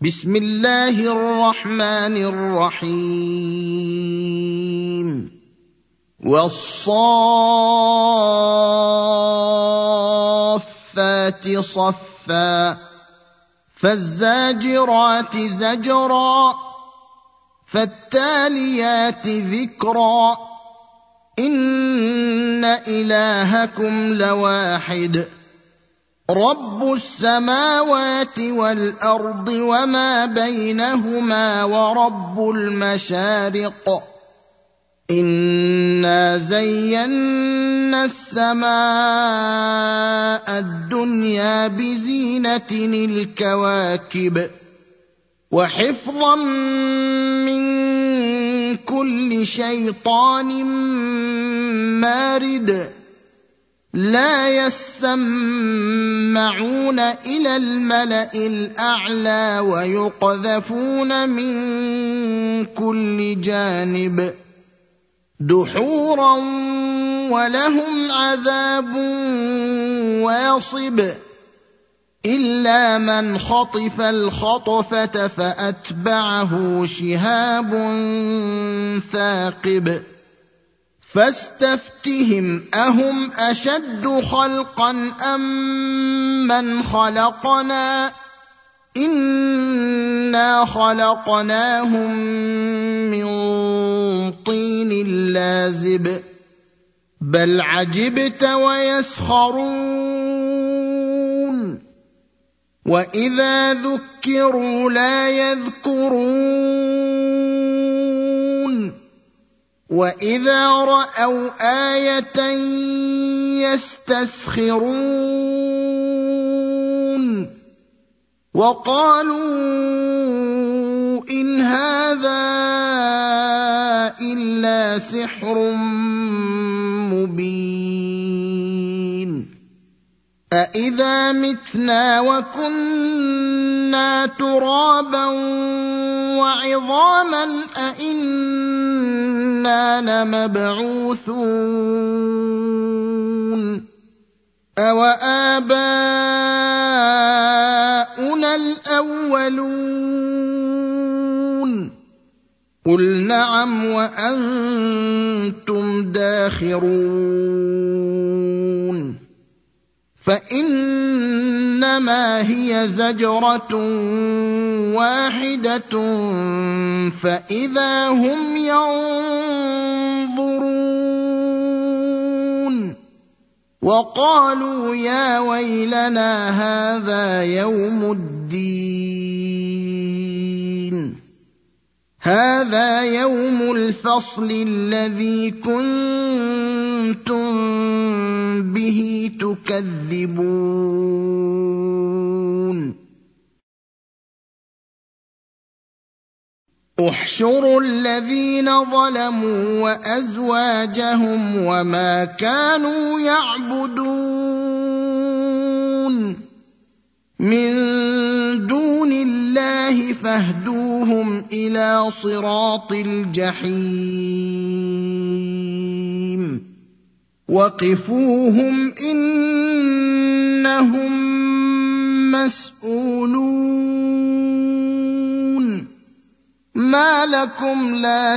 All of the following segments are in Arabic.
بسم الله الرحمن الرحيم والصافات صفا فالزاجرات زجرا فالتاليات ذكرا إن إلهكم لواحد رب السماوات والأرض وما بينهما ورب المشارق إنا زينا السماء الدنيا بزينة الكواكب وحفظا من كل شيطان مارد لا يسمعون إلى الملأ الأعلى ويقذفون من كل جانب دحورا ولهم عذاب واصب إلا من خطف الخطفة فأتبعه شهاب ثاقب فاستفتهم أهم أشد خلقا أم من خلقنا إنا خلقناهم من طين لازب بل عجبت ويسخرون وإذا ذكروا لا يذكرون وإذا رأوا آية يستسخرون وقالوا إن هذا إلا سحر مبين أإذا متنا وكنا ترابا وعظاما أإنا لمبعوثون أوآباؤنا الأولون قل نعم وأنتم داخرون فإنما هي زجرة واحدة فإذا هم ينظرون وقالوا يا ويلنا هذا يوم الدين هذا يوم الفصل الذي كنتم به تكذبون احشروا الذين ظلموا وأزواجهم وما كانوا يعبدون من دون الله فاهدوهم إلى صراط الجحيم وقفوهم إنهم مسؤولون ما لكم لا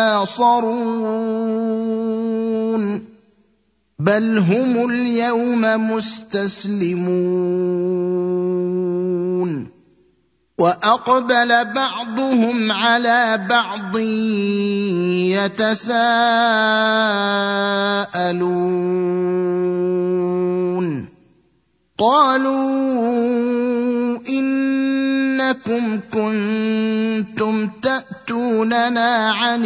تناصرون بل هم اليوم مستسلمون وأقبل بعضهم على بعض يتساءلون قالوا إنكم كنتم تأتوننا عن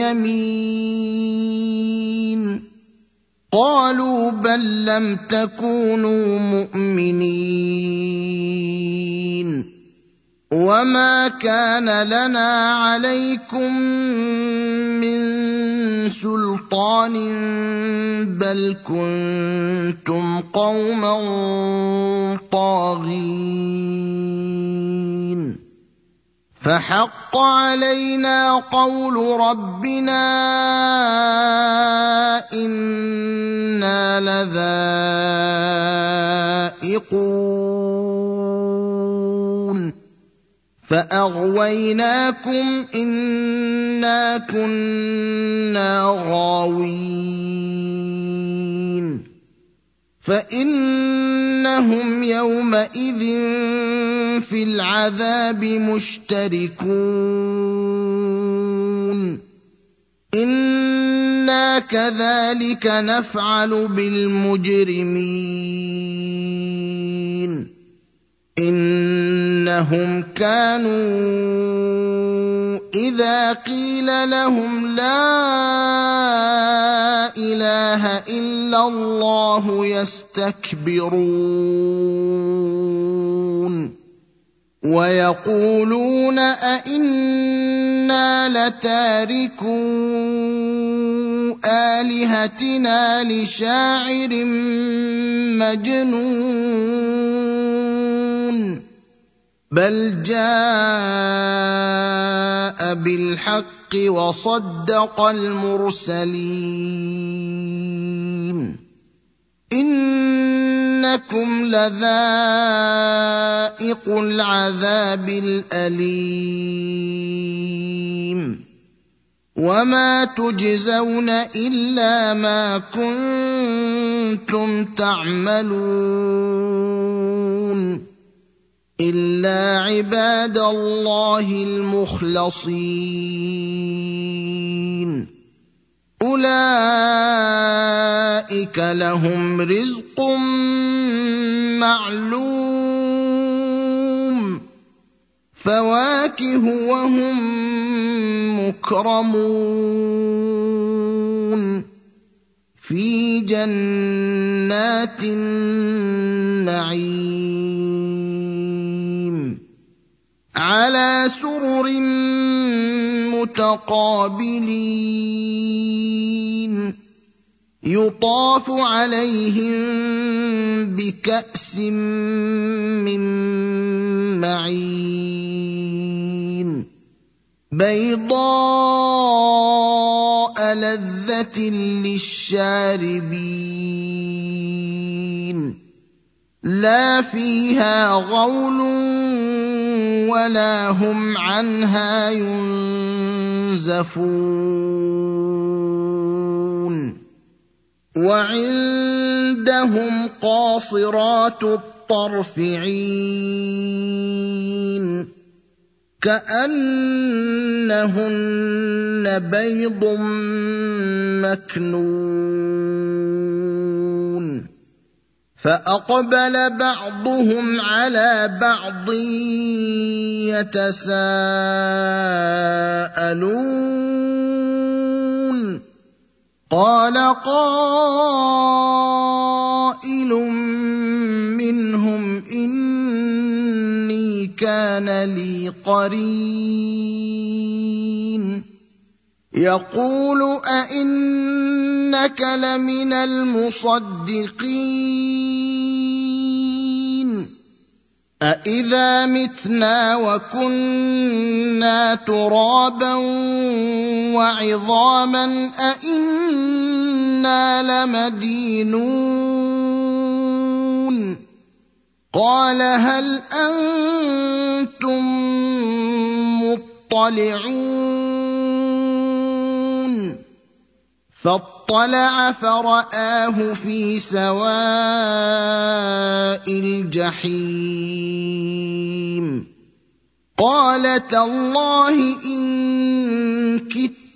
اليمين قالوا بل لم تكونوا مؤمنين وما كان لنا عليكم من سلطان بل كنتم قوما طاغين فحق علينا قول ربنا إنا لذائقون فأغويناكم إنا كنا غاوين فإنهم يومئذ في العذاب مشتركون إنا كذلك نفعل بالمجرمين إنهم كانوا إذا قيل لهم لا إله إلا الله يستكبرون ويقولون أئنا لتاركو آلهتنا لشاعر مجنون بل جاء بالحق وصدق المرسلين إنكم لذائق العذاب الأليم وما تجزون إلا ما كنتم تعملون إلا عباد الله المخلصين أولئك لهم رزق معلوم فواكه وهم مكرمون في جنات النعيم على سرر متقابلين يطاف عليهم بكأس من معين بيضاء لذة للشاربين لا فيها غول ولا هم عنها ينزفون وعندهم قاصرات الطرف عين كأنهن بيض مكنون فأقبل بعضهم على بعض يتساءلون قال قائل منهم إني كان لي قرين يقول أئنك لمن المصدقين أإذا متنا وكنا ترابا وعظاما أإنا لمدينون قال هل أنتم مطلعون فاطلع فرآه في سواء الجحيم قال تالله إن كدت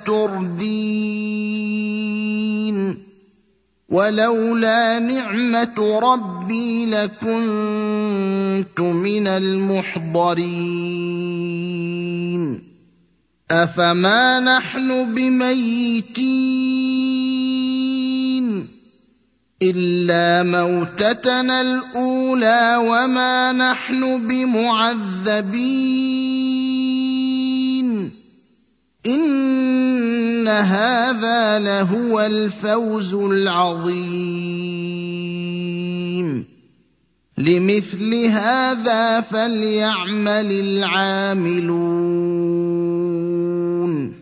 لتردين ولولا نعمة ربي لكنت من المحضرين أفما نحن بميتين إلا موتتنا الأولى وما نحن بمعذبين إن هذا لهو الفوز العظيم لمثل هذا فليعمل العاملون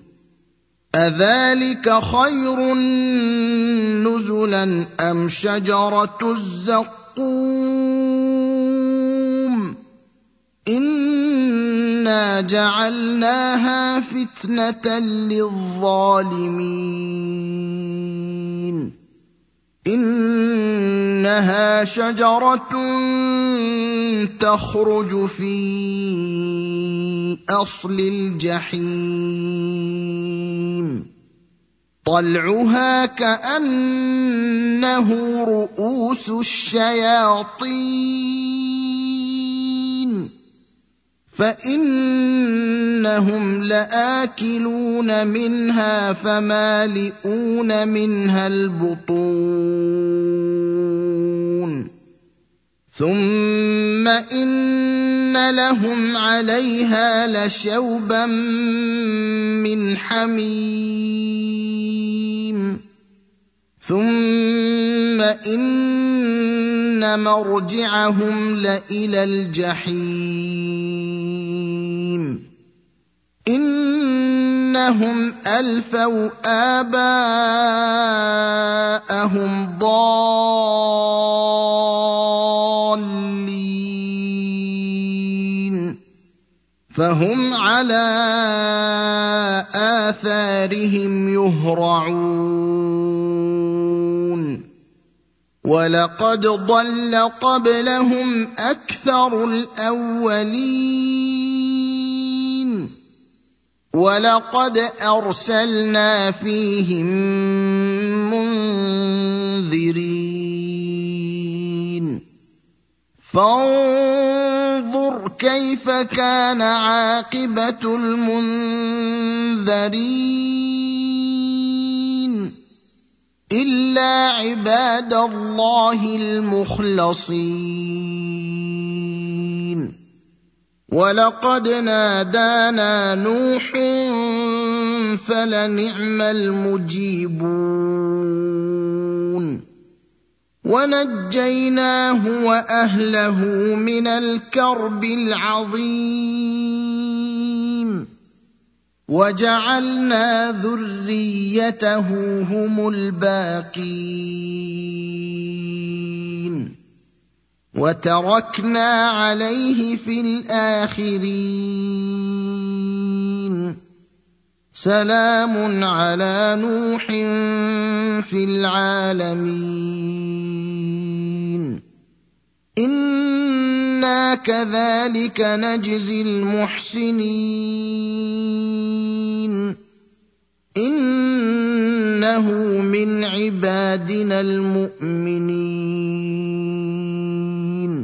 أذلك خير نزلا أم شجرة الزقوم إِنَّا جَعَلْنَاهَا فِتْنَةً لِّلظَّالِمِينَ إِنَّهَا شَجَرَةٌ تَخْرُجُ فِي أَصْلِ الْجَحِيمِ طَلْعُهَا كَأَنَّهُ رُءُوسُ الشَّيَاطِينِ فَإِنَّهُمْ لَآكِلُونَ مِنْهَا فَمَالِئُونَ مِنْهَا الْبُطُونَ ثُمَّ إِنَّ لَهُمْ عَلَيْهَا لَشَوْبًا مِّنْ حَمِيمٍ ثُمَّ إِنَّ مَرْجِعَهُمْ لَإِلَى الْجَحِيمِ إِنَّهُمْ أَلْفَوْا آبَاءَهُمْ ضَالِّينَ فَهُمْ عَلَىٰ آثَارِهِمْ يُهْرَعُونَ وَلَقَدْ ضَلَّ قَبْلَهُمْ أَكْثَرُ الْأَوَّلِينَ وَلَقَدْ أَرْسَلْنَا فِيهِم مُّنذِرِينَ فَانظُرْ كَيْفَ كَانَ عَاقِبَةُ الْمُنذَرِينَ إِلَّا عِبَادَ اللَّهِ الْمُخْلَصِينَ وَلَقَدْ نَادَانَا نُوحٌ فَلَنِعْمَ الْمُجِيبُونَ وَنَجَّيْنَاهُ وَأَهْلَهُ مِنَ الْكَرْبِ الْعَظِيمِ وَجَعَلْنَا ذُرِّيَّتَهُ هُمُ الْبَاقِينَ وَتَرَكْنَا عَلَيْهِ فِي الْآخِرِينَ سَلَامٌ عَلَىٰ نُوحٍ فِي الْعَالَمِينَ إِنَّا كَذَٰلِكَ نَجْزِي الْمُحْسِنِينَ إِنَّهُ مِنْ عِبَادِنَا الْمُؤْمِنِينَ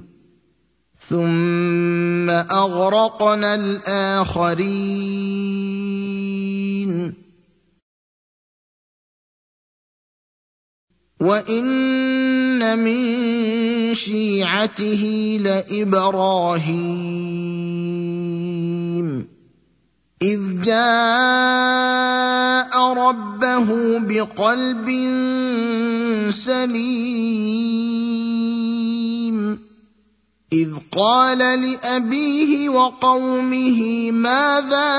ثُمَّ أَغْرَقْنَا الْآخَرِينَ وَإِنَّ مِن شِيعَتِهِ لَإِبْرَاهِيمَ إِذْ جَاءَ رَبَّهُ بِقَلْبٍ سَلِيمٍ إِذْ قَالَ لِأَبِيهِ وَقَوْمِهِ مَاذَا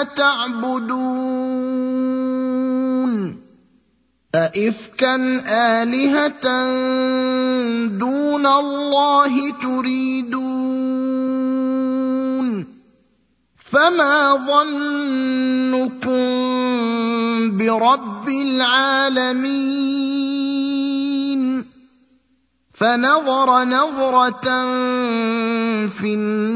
تَعْبُدُونَ أَئِفْكًا آلِهَةً دُونَ اللَّهِ تُرِيدُونَ فَمَا ظَنُّكُم بِرَبِّ الْعَالَمِينَ فَنَظَرَ نَظْرَةً فِي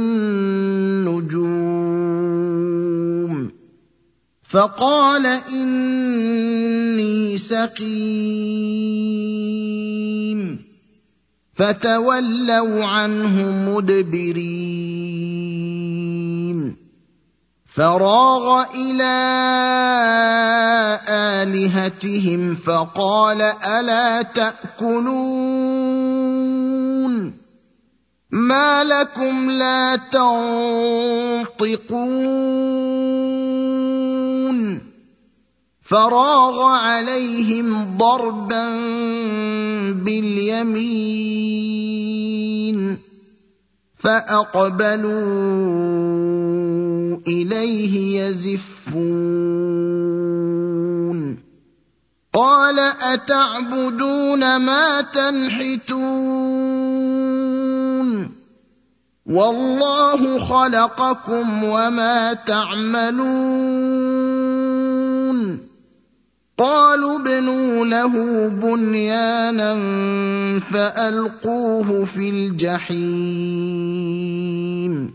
النُّجُومِ فَقَالَ إِنِّي سَقِيمٌ فَتَوَلَّوْا عَنْهُ مُدْبِرِينَ فَرَاغَ إِلَىٰ آلِهَتِهِمْ فَقَالَ أَلَا تَأْكُلُونَ مَا لَكُمْ لَا تَنطِقُونَ فَرَاغَ عَلَيْهِمْ ضَرْبًا بِالْيَمِينِ فَأَقْبَلُوا إِلَيْهِ يَزِفُّونَ قَالَ أَتَعْبُدُونَ مَا تَنْحِتُونَ والله خلقكم وما تعملون قالوا ابنوا له بنيانا فألقوه في الجحيم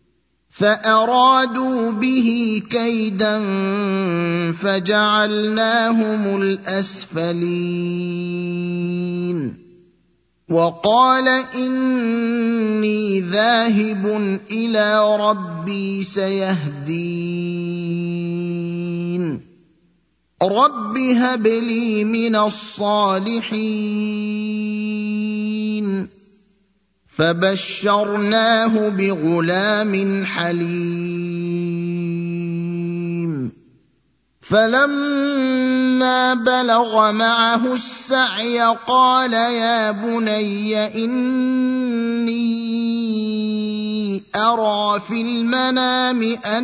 فأرادوا به كيدا فجعلناهم الأسفلين وقال إني ذاهب إلى ربي سيهدين رب هب لي من الصالحين فبشرناه بغلام حليم فلما بلغ معه السعي قال يا بني إني أرى في المنام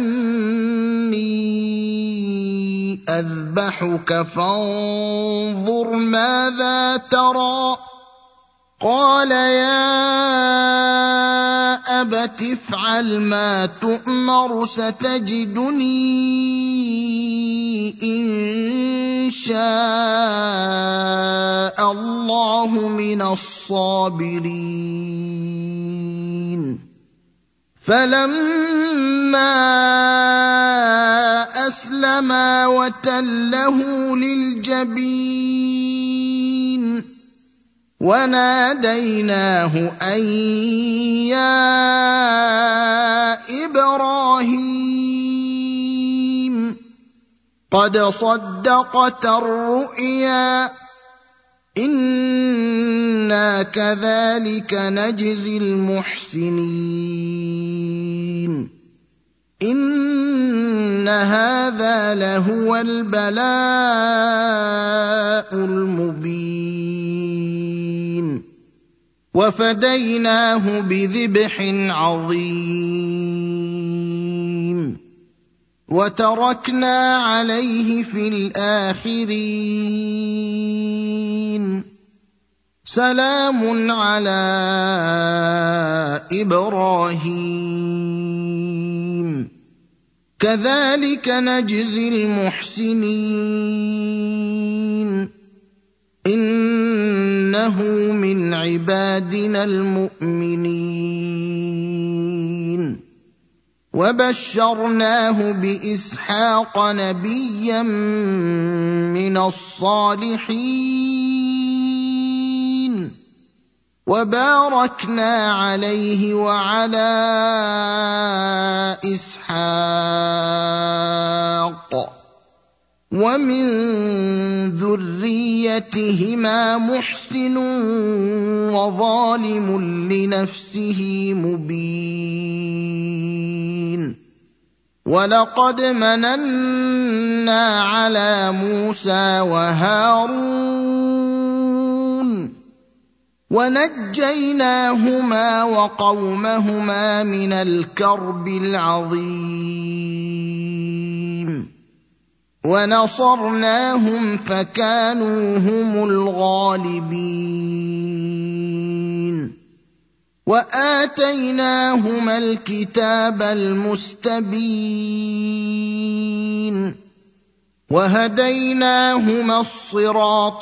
أني أذبحك فانظر ماذا ترى قال يا أبت افعل ما تؤمر ستجدني إن شاء الله من الصابرين فلما أسلما وتله للجبين وناديناه أن يا إبراهيم قد صدقت الرؤيا إنا كذلك نجزي المحسنين إن هذا لهو البلاء المبين وفديناه بذبح عظيم وتركنا عليه في الآخرين سلام على إبراهيم كذلك نجزي المحسنين إنه من عبادنا المؤمنين وبشرناه بإسحاق نبيا من الصالحين وباركنا عليه وعلى إسحاق ومن ذريتهما محسن وظالم لنفسه مبين ولقد مننا على موسى وهارون ونجيناهما وقومهما من الكرب العظيم ونصرناهم فكانوا هم الغالبين وآتيناهما الكتاب المستبين وهديناهما الصراط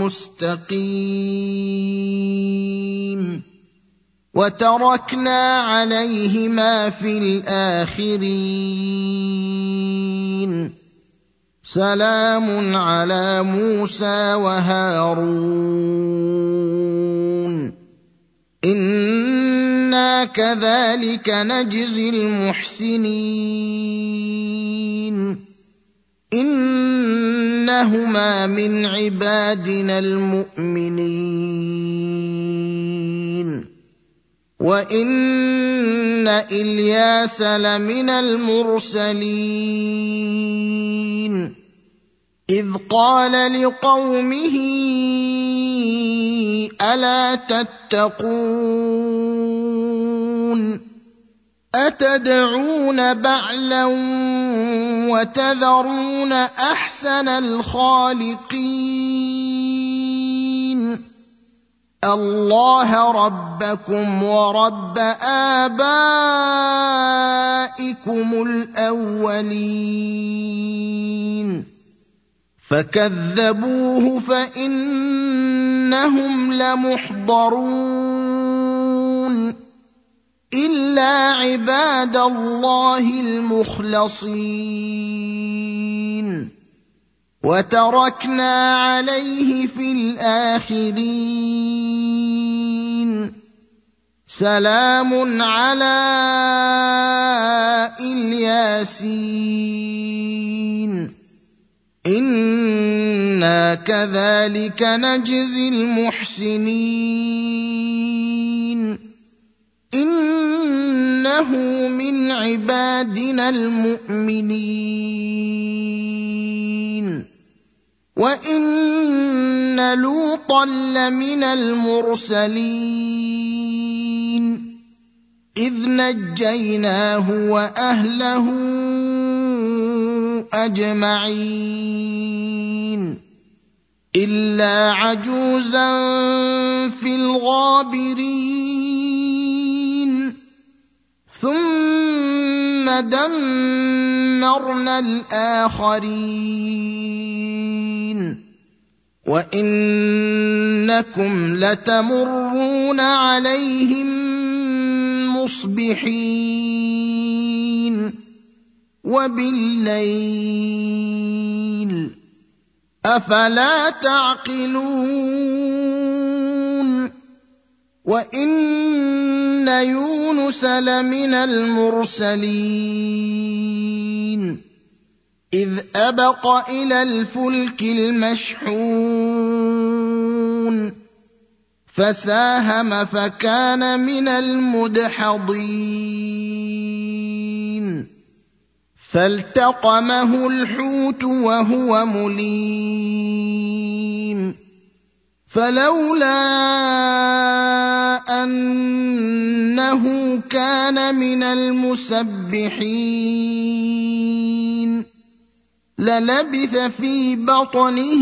المستقيم وتركنا عليهما في الآخرين سلام على موسى وهارون إنا كذلك نجزي المحسنين إنهما من عبادنا المؤمنين وإن إلياس لمن المرسلين إذ قال لقومه ألا تتقون أتدعون بعلا وتذرون أحسن الخالقين اللَّهَ رَبَّكُمْ وَرَبَّ آبَائِكُمُ الْأَوَّلِينَ فَكَذَّبُوهُ فَإِنَّهُمْ لَمُحْضَرُونَ إِلَّا عِبَادَ اللَّهِ الْمُخْلَصِينَ وَتَرَكْنَا عَلَيْهِ فِي الْآخِرِينَ سَلَامٌ عَلَىٰ الْيَاسِينَ إِنَّا كَذَٰلِكَ نَجْزِي الْمُحْسِنِينَ إِنَّهُ مِنْ عِبَادِنَا الْمُؤْمِنِينَ وَإِنَّ لُوطًا لَّمِنَ الْمُرْسَلِينَ إِذْ نَجَّيْنَاهُ وَأَهْلَهُ أَجْمَعِينَ إِلَّا عَجُوزًا فِي الْغَابِرِينَ ثُمَّ دَمَّرْنَا الْآخَرِينَ وَإِنَّكُمْ لَتَمُرُّونَ عَلَيْهِم مُّصْبِحِينَ وَبِاللَّيْلِ ۗ أَفَلَا تَعْقِلُونَ وَإِنَّ يُونُسَ لَمِنَ الْمُرْسَلِينَ إِذْ أَبَقَ إِلَى الْفُلْكِ الْمَشْحُونِ فَسَاهَمَ فَكَانَ مِنَ الْمُدْحَضِينَ فَالْتَقَمَهُ الْحُوتُ وَهُوَ مُلِيمٌ فَلَوْلَا أَنَّهُ كَانَ مِنَ الْمُسَبِّحِينَ لَلَبِثَ فِي بَطْنِهِ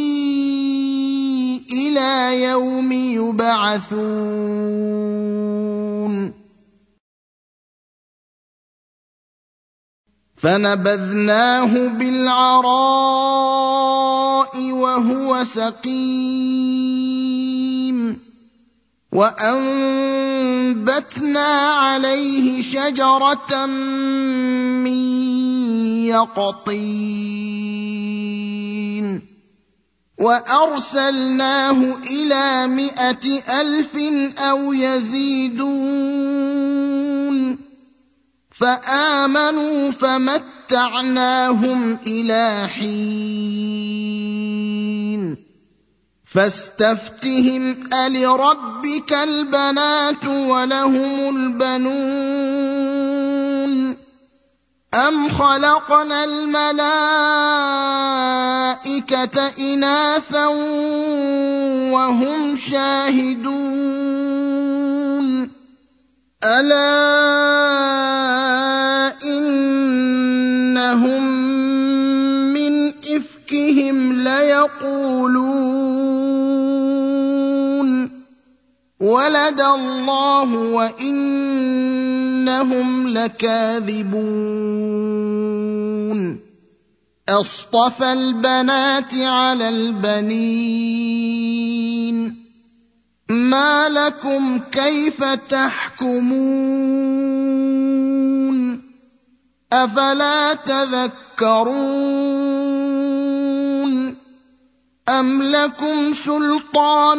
إِلَىٰ يَوْمِ يُبْعَثُونَ فَنَبَذْنَاهُ بِالْعَرَاءِ وَهُوَ سَقِيمٌ وَأَنبَتْنَا عَلَيْهِ شَجَرَةً مِّن يَقْطِينٍ وَأَرْسَلْنَاهُ إِلَىٰ 100,000 أَوْ يَزِيدُونَ فَآمَنُوا فَمَتَّعْنَاهُمْ إِلَىٰ حِينٍ فَاسْتَفْتِهِمْ أَلِرَبِّكَ الْبَنَاتُ وَلَهُمُ الْبَنُونَ أَمْ خَلَقْنَا الْمَلَائِكَةَ إِنَاثًا وَهُمْ شَاهِدُونَ أَلَا إِنَّهُم مِّنْ إِفْكِهِمْ لَيَقُولُونَ وَلَدَ اللَّهُ وَإِنَّهُمْ لَكَاذِبُونَ أَصْطَفَى الْبَنَاتِ عَلَى الْبَنِينَ مَا لَكُمْ كَيْفَ تَحْكُمُونَ أَفَلَا تَذَكَّرُونَ أَمْ لَكُمْ سُلْطَانٌ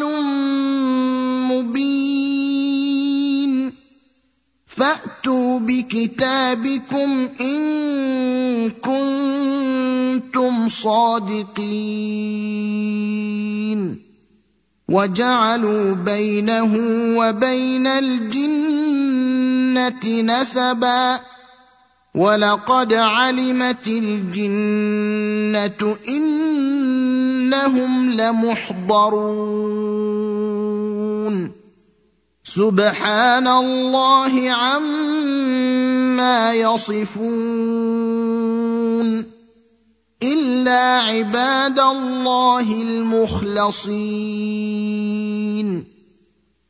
مُّبِينٌ فَأْتُوا بِكِتَابِكُمْ إِن كُنتُمْ صَادِقِينَ وَجَعَلُوا بَيْنَهُ وَبَيْنَ الْجِنَّةِ نَسَبًا وَلَقَدْ عَلِمَتِ الْجِنَّةُ إِنَّهُمْ لَمُحْضَرُونَ سُبْحَانَ اللَّهِ عَمَّا يَصِفُونَ إِلَّا عِبَادَ اللَّهِ الْمُخْلَصِينَ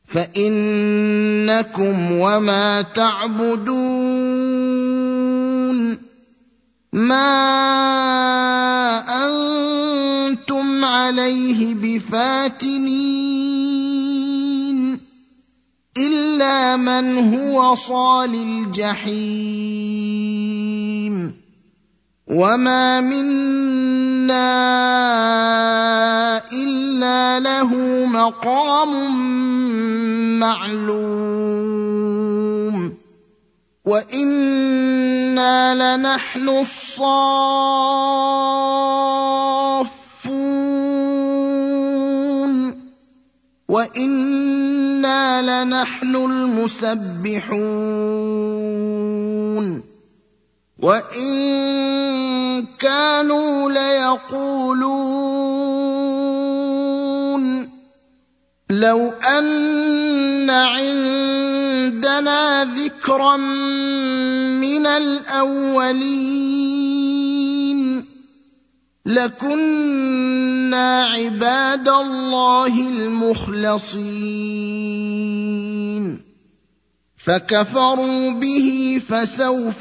فإنكم وما تعبدون ما أنتم عليه بفاتنين إلا من هو صال الجحيم وما منا إلا له مقام معلوم وإنا لنحن الصافون وإنا لنحن المسبحون وإن كانوا ليقولون لو أن عندنا ذكرا من الأولين لكنا عباد الله المخلصين فكفروا به فسوف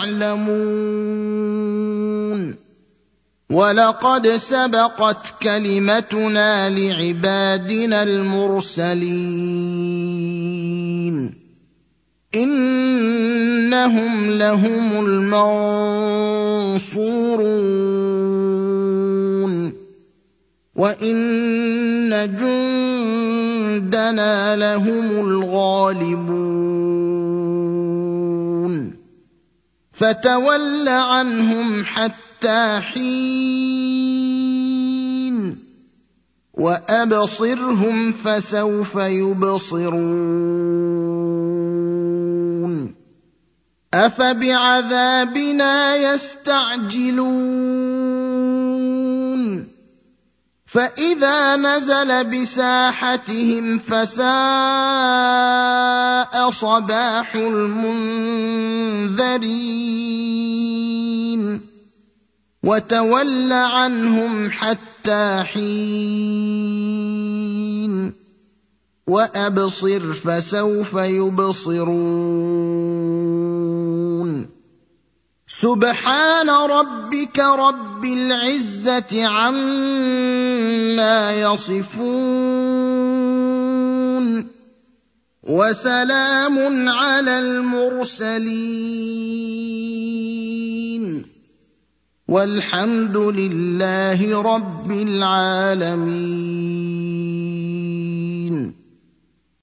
يعلمون ولقد سبقت كلمتنا لعبادنا المرسلين إنهم لهم المنصورون وإن جندنا لهم الغالبون فتول عنهم حتى حين وأبصرهم فسوف يبصرون أفبعذابنا يستعجلون فإذا نزل بساحتهم فساء صباح المنذرين وتول عنهم حتى حين وأبصر فسوف يبصرون سبحان ربك رب العزة عما يصفون وسلام على المرسلين والحمد لله رب العالمين.